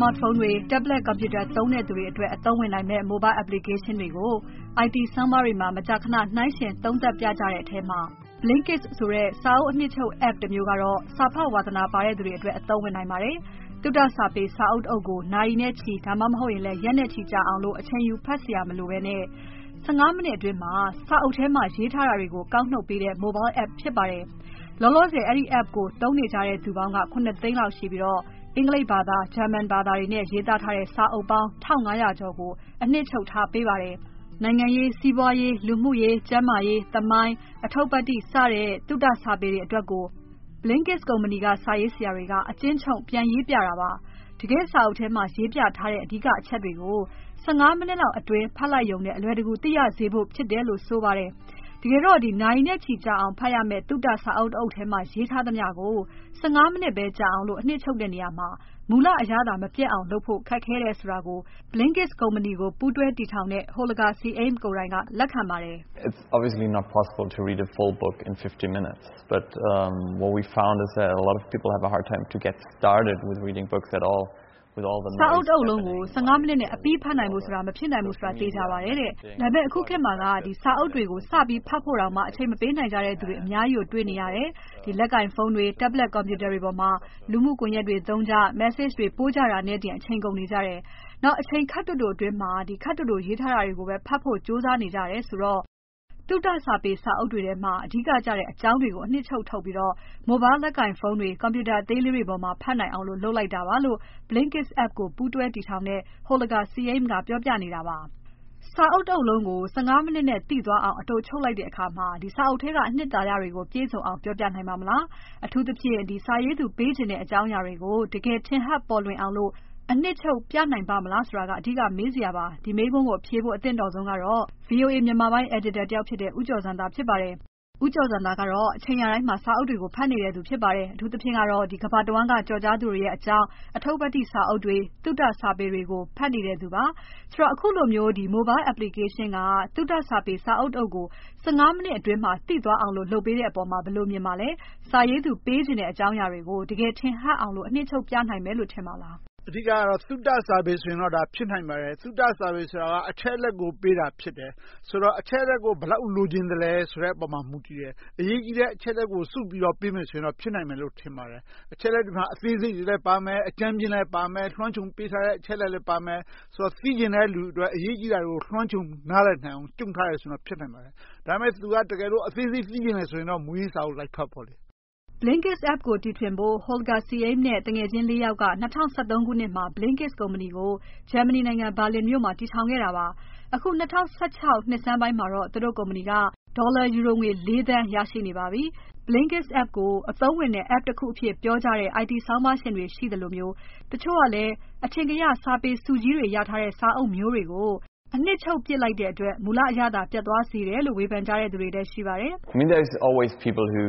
smartphone တွေ tablet computer သုံးတဲ့သူတွေအတွက်အသုံးဝင်နိုင်မဲ့ mobile application တွေကို IT ဆောင်းပါးတွေမှာမကြာခဏနှိုင်းယှဉ်သုံးသပ်ပြကြတဲ့အထဲမှာ Blinkist ဆိုတဲ့စာအုပ်အနှစ်ချုပ် app တစ်မျိုးကတော့စာဖတ်ဝါသနာပါတဲ့သူတွေအတွက်အသုံးဝင်နိုင်ပါတယ်။သုတစာပေစာအုပ်အုပ်ကိုနာရီနဲ့ချီဒါမှမဟုတ်ရင်လည်းရက်နဲ့ချီကြာအောင်လို့အချိန်ယူဖတ်စရာမလိုဘဲနဲ့15မိနစ်အတွင်းမှာစာအုပ်ထဲမှာရေးထားတာတွေကိုကောက်နှုတ်ပေးတဲ့ mobile app ဖြစ်ပါတယ်။လောလောဆယ်အဲ့ဒီ app ကိုသုံးနေကြတဲ့သူပေါင်းက9သိန်းလောက်ရှိပြီးတော့အင်္ဂလိပ်ဘာသာ၊ဂျာမန်ဘာသာတွေနဲ့ရေးသားထားတဲ့စာအုပ်ပေါင်း1500ကျော်ကိုအနှစ်ချုပ်ထားပေးပါတယ်။နိုင်ငံရေး၊စီးပွားရေး၊လူမှုရေး၊ကျန်းမာရေး၊သမိုင်း၊အထုပ္ပတ္တိစတဲ့သုတစာပေတွေအတွက်ကို Blinkist ကုမ္ပဏီကစာရေးဆရာတွေကအကျဉ်းချုပ်ပြန်ရေးပြတာပါ။တကယ်စာအုပ်ထဲမှာရေးပြထားတဲ့အဓိကအချက်တွေကို15မိနစ်လောက်အတွင်းဖတ်လိုက်ရုံနဲ့အလွယ်တကူသိရစေဖို့ဖြစ်တယ်လို့ဆိုပါတယ်။တကယ်တော့နာရီနဲ့ချီကြာအောင်ဖတ်ရမယ့်သုတစာအုပ်အုပ်ထဲမှာရေးထားသမျှကို15မိနစ်ပဲကြာအောင်လို့အနှစ်ချုပ်တဲ့နေရာမှာမူလအရသာမပြတ်အောင်လုပ်ဖို့ခက်ခဲတယ်ဆိုတာကို Blinkist ကုမ္ပဏီကိုပူးတွဲတည်ထောင်တဲ့ Holger C.M. ကိုယ်တိုင်ကလက်ခံပါတယ်။ It's obviously not possible to read a full book in 50 minutes, but what we found is that a lot of people have a hard time to get started with reading books at all. စာအုပ်အုပ်လုံးကို15မိနစ်နဲ့အပြီးဖတ်နိုင်ဖို့ဆိုတာမဖြစ်နိုင်ဘူးဆိုတာသိကြပါတယ်တဲ့။ဒါပေမဲ့အခုခေတ်မှာကစာအုပ်တွေကိုစပြီးဖတ်ဖို့တောင်မှအချိန်မပေးနိုင်ကြတဲ့သူတွေအများကြီးကိုတွေ့နေရတယ်။လက်ကင်ဖုန်းတွေ tablet computer တွေပေါ်မှာလူမှုကွန်ရက်တွေသုံးကြ message တွေပို့ကြတာနဲ့တင်အချိန်ကုန်နေကြတယ်။နောက်အချိန်ခပ်တိုတိုအတွင်းမှာခပ်တိုတိုရေးထားတာတွေကိုပဲဖတ်ဖို့ကြိုးစားနေကြတယ်ဆိုတော့သုတစာပေစာအုပ်တွေထဲမှာအဓိကကျတဲ့အကြောင်းတွေကိုအနှစ်ချုပ်ထုတ်ပြီးတော့ mobile လက်ကင်ဖုန်းတွေ computer သေးလေးတွေပေါ်မှာဖတ်နိုင်အောင်လုပ်လိုက်တာပါလို့ Blinkist app ကိုပူးတွဲတည်ထောင်တဲ့ Holger C.M. ကပြောပြနေတာပါ။စာအုပ်အုပ်လုံးကို15မိနစ်နဲ့သိသွားအောင်အတိုချုပ်လိုက်တဲ့အခါမှာစာအုပ်ထဲကအနှစ်သာရတွေကိုပြည့်စုံအောင်ပြောပြနိုင်မှာမလား။အထူးသဖြင့်စာရေးသူပေးခြင်းတဲ့အကြောင်းအရာတွေကိုတကယ်ထင်ဟပ်ပေါ်လွင်အောင်လို့အနှစ်ချုပ်ပြနိုင်ပါမလားဆိုတာကအဓိကမေးစရာပါ။ဒီမေးခွန်းကိုဖြေဖို့အသင့်တော်ဆုံးကတော့ VOA မြန်မာပိုင်း editor တယောက်ဖြစ်တဲ့ဦးကျော်ဇံသာဖြစ်ပါတယ်။ဦးကျော်ဇံသာကတော့အချိန်ရာတိုင်းမှာစာအုပ်တွေကိုဖတ်နေတဲ့သူဖြစ်ပါတယ်။အထူးသဖြင့်ကတော့ကမ္ဘာတဝန်းကကြော်ကြားသူတွေရဲ့အကြောင်းအထုပ္ပတ္တိစာအုပ်တွေသုတစာပေတွေကိုဖတ်နေတဲ့သူပါ။ဆိုတော့အခုလိုမျိုးmobile application ကသုတစာပေစာအုပ်အုပ်ကို15မိနစ်အတွင်းမှာသိသွားအောင်လုပ်ပေးတဲ့အပေါ်မှာဘယ်လိုမြင်ပါလဲ။စာရေးသူပေးခြင်းတဲ့အကြောင်းအရာတွေကိုတကယ်ထင်ဟပ်အောင်လို့အနှစ်ချုပ်ပြနိုင်မယ်လို့ထင်ပါလား။အဓိကကတော့သုတစာပေဆိုရင်တော့ဒါဖြစ်နိုင်ပါတယ်။သုတစာပေဆိုတာကအချက်အလက်ကိုပေးတာဖြစ်တယ်။ဆိုတော့အချက်အလက်ကိုဘယ်လောက်လိုချင်တယ်လဲဆိုတဲ့အပေါ်မှာမူတည်တယ်။အရေးကြီးတဲ့အချက်အလက်ကိုစုပြီးတော့ပေးမယ်ဆိုရင်တော့ဖြစ်နိုင်မယ်လို့ထင်ပါတယ်။အချက်အလက်တွေမှာအသေးစိတ်တွေလည်းပါမယ်။အကြမ်းဖျင်းလည်းပါမယ်။လွှမ်းခြုံပေးထားတဲ့အချက်အလက်လည်းပါမယ်။ဆိုတော့သိချင်တဲ့လူအတွက်အရေးကြီးတာတွေကိုလွှမ်းခြုံနားလည်နိုင်အောင်ကျုံထားတယ်ဆိုတော့ဖြစ်နိုင်ပါတယ်။ဒါပေမဲ့သူကတကယ်လို့အသေးစိတ်သိချင်တယ်ဆိုရင်တော့မူရင်းစာအုပ်လိုက်ဖတ်ပေါ့လေ။ Blinkist app ကိုတီထွင်ဖို့ Holger C.M. နဲ့တငယ်ချင်း 4 ယောက်က2013ခုနှစ်မှာ Blinkist ကုမ္ပဏီကိုဂျာမနီနိုင်ငံဘာလင်မြို့မှာတည်ထောင်ခဲ့တာပါ။အခု2016နှစ်ဆန်းပိုင်းမှာတော့သူတို့ကုမ္ပဏီကဒေါ်လာယူရိုငွေ4သန်းရရှိနေပါပြီ။ Blinkist app ကိုအသုံးဝင်တဲ့ app တစ်ခုအဖြစ်ပြောကြတဲ့ IT ဆောင်းပါးရှင်တွေရှိသလိုမျိုးတချို့ကလည်းအထင်ကရစာပေစုကြီးတွေရထားတဲ့စာအုပ်မျိုးတွေကိုအနှစ်ချုပ်ပစ်လိုက်တဲ့အတွက်မူလအရသာပြတ်သွားစေတယ်လို့ဝေဖန်ကြတဲ့သူတွေလည်းရှိပါတယ်။ I mean there's always people who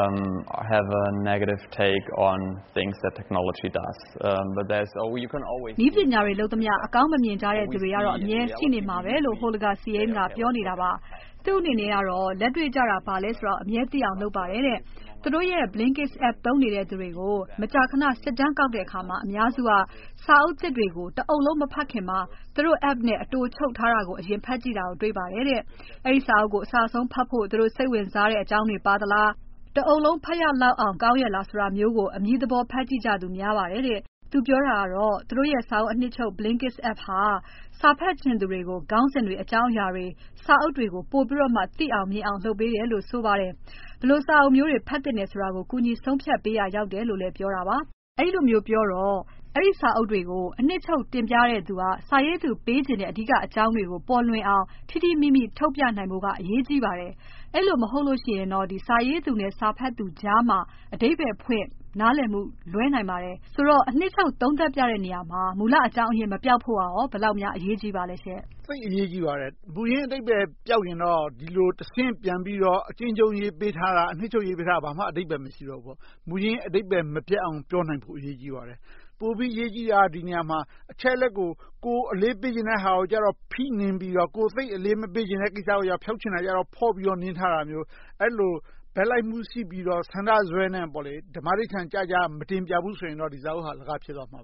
have a negative take on things that technology does. But you can always နည်းပညာတွေလုပ်သမျှအကောင်းမမြင်ကြတဲ့သူတွေကတော့အမြဲရှိနေမှာပဲလို့ Holger C.M. ကပြောနေတာပါ။သူ့အနေနဲ့ကတော့လက်တွေ့ကြတာပါလဲဆိုတော့အမြဲသိအောင်လုပ်ပါတယ်တဲ့။သူတို့ရဲ့ Blinkist app သုံးနေတဲ့သူတွေကိုမကြာခဏစစ်တမ်းကောက်တဲ့အခါမှာအများစုကစာအုပ်သစ်တွေကိုတအုပ်လုံးမဖတ်ခင်မှာသူတို့ app နဲ့အတိုချုပ်ထားတာကိုအရင်ဖတ်ကြည့်တာကိုတွေ့ပါတယ်တဲ့။အဲဒီစာအုပ်ကိုအစအဆုံးဖတ်ဖို့သူတို့စိတ်ဝင်စားတဲ့အကြောင်းတွေပါသလား။တအုပ်လုံးဖတ်ရလောက်အောင်ကောင်းရဲ့လားဆိုတာမျိုးကိုအမြည်သဘောဖတ်ကြည့်ကြသူများပါတယ်တဲ့။သူပြောတာကတော့သူတို့ရဲ့စာအုပ်အနှစ်ချုပ် Blinkist app ဟာစာဖတ်ချင်သူတွေကိုခေါင်းစဉ်တွေအကြောင်းအရာတွေစာအုပ်တွေကိုပို့ပြီးတော့မှသိအောင်မြင်အောင်လုပ်ပေးတယ်လို့ဆိုပါတယ်။ဘယ်လိုစာအုပ်မျိုးတွေဖတ်သင့်တယ်ဆိုတာကိုကူညီဆုံးဖြတ်ပေးရရောက်တယ်လို့လည်းပြောတာပါ။အဲဒီလိုမျိုးပြောတော့အဲဒီစာအုပ်တွေကိုအနှစ်ချုပ်တင်ပြတဲ့သူကစာရေးသူပေးခြင်းတဲ့အဓိကအကြောင်းတွေကိုပေါ်လွင်အောင်ထိထိမိမိထုတ်ပြနိုင်ဖို့ကအရေးကြီးပါတယ်။အဲ့လိုမဟုတ်လို့ရှိရင်တော့စာရေးသူနဲ့စာဖတ်သူကြားမှာအဓိပ္ပာယ်ဖွင့်နားလည်မှုလွဲနိုင်ပါတယ်။ဆိုတော့အနှစ်ချုပ်သုံးသပ်ပြတဲ့နေရာမှာမူလအကြောင်းအရင်းမပြောက်ဖို့ရောဘယ်လောက်များအရေးကြီးပါလဲရှင့်။သိအရေးကြီးပါတယ်။မူရင်းအဓိပ္ပာယ်ပြောက်ရင်တော့ဒီလိုတဆင့်ပြန်ပြီးတော့အချင်းချင်းရေးပေးထားတာအနှစ်ချုပ်ရေးပေးထားတာဘာမှအဓိပ္ပာယ်မရှိတော့ဘူး။မူရင်းအဓိပ္ပာယ်မပြတ်အောင်ပြောနိုင်ဖို့အရေးကြီးပါတယ်။ပိုပြီးရေးကြီးတာဒီနေရာမှာအချက်လက်ကိုအလေးပေးခြင်းတဲ့ဟာကိုကြတော့ဖိနင်းပြီးတော့ကိုသိအလေးမပေးခြင်းတဲ့ကိစ္စကိုဖျောက်ချင်တာကြတော့ဖော့ပြီးတော့နင်းထားတာမျိုးအဲ့လိုဘက်လိုက်မှုရှိပြီးတော့ဆန္ဒဇွဲနဲ့ပေါ့လေဓမ္မဋိဌာန်ကြမတင်ပြဘူးဆိုရင်တော့ဒီစာအုပ်ဟာလကားဖြစ်သွားမှာပဲ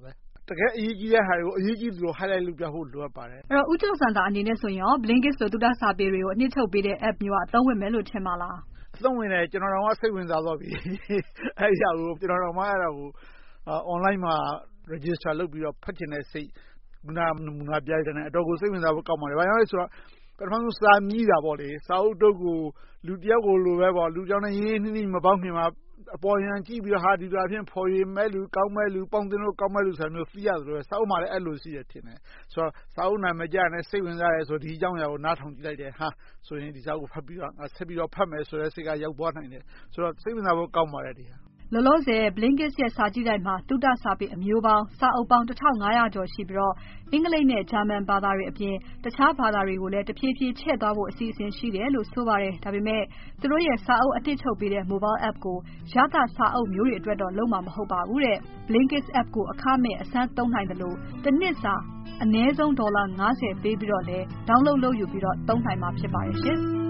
တကယ်အရေးကြီးတဲ့ဟာတွေကိုအရေးကြီးသလို highlight လုပ်ပြဖို့လိုအပ်ပါတယ်အဲ့တော့ဦးကျော်စံသာအနေနဲ့ဆိုရင်ရော Blinkist လိုသုတစာပေတွေကိုအနှစ်ချုပ်ပေးတဲ့ app မျိုးကအသုံးဝင်မယ်လို့ထင်ပါလားအသုံးဝင်တယ်ကျွန်တော်တို့ကစိတ်ဝင်စားသွားပြီအဲ့ဒီဟာကိုကျွန်တော်တို့မှအဲ့ဒါကို online မှာ register လုပ်ပြီးတော့ဖတ်ချင်တဲ့စိတ်ခုနနမူနာပြရတဲ့အတော့ကိုစိတ်ဝင်စားဖို့ကောင်းပါတယ်။ဘာကြောင့်လဲဆိုတော့ပထမဆုံးစာမြည်တာပေါ့လေစာအုပ်တုပ်ကိုလူတယောက်ကိုလိုပဲပေါ့လူကြောင့်လည်းရင်းနှီးမပေါင်းခင်မှာအပေါ်ယံကြည့်ပြီးတော့ဟာဒီလိုအဖြစ်ဖော်ရည်မဲ့လူကောင်းမဲ့လူပေါင်းတင်လို့ကောင်းမဲ့လူဆိုမျိုးသိရတယ်လို့စာအုပ်မှာလည်းအဲ့လိုရှိရထင်တယ်ဆိုတော့စာအုပ်နာမည်ကြားနဲ့စိတ်ဝင်စားရဲဆိုဒီအကြောင်းအရာကိုနားထောင်ကြည့်လိုက်တယ်ဟာဆိုရင်ဒီစာအုပ်ကိုဖတ်ပြီးတော့ဆက်ပြီးတော့ဖတ်မယ်ဆိုတဲ့စိတ်ကရောက်သွားနိုင်တယ်ဆိုတော့စိတ်ဝင်စားဖို့ကောင်းပါတယ်ဒီဟာလောလောဆယ် Blinkist ရဲ့စာကြည့်တိုင်းမှာသုတစာပေအမျိုးပေါင်းစာအုပ်ပေါင်း1500ကျော်ရှိပြီးတော့အင်္ဂလိပ်နဲ့ဂျာမန်ဘာသာတွေအပြင်တခြားဘာသာတွေကိုလည်းတဖြည်းဖြည်းချဲ့သွားဖို့အစီအစဉ်ရှိတယ်လို့ဆိုပါတယ်ဒါပေမဲ့သူတို့ရဲ့စာအုပ်အတစ်ချုပ်ပေးတဲ့ mobile app ကိုရသစာအုပ်မျိုးတွေအတွက်တော့လုံးဝမဟုတ်ပါဘူးတဲ့ Blinkist app ကိုအခမဲ့အစမ်းသုံးနိုင်တယ်လို့တစ်နှစ်စာအနည်းဆုံး$50ပေးပြီးတော့လဲ download လုပ်ယူပြီးတော့သုံးနိုင်မှာဖြစ်ပါတယ်ရှင်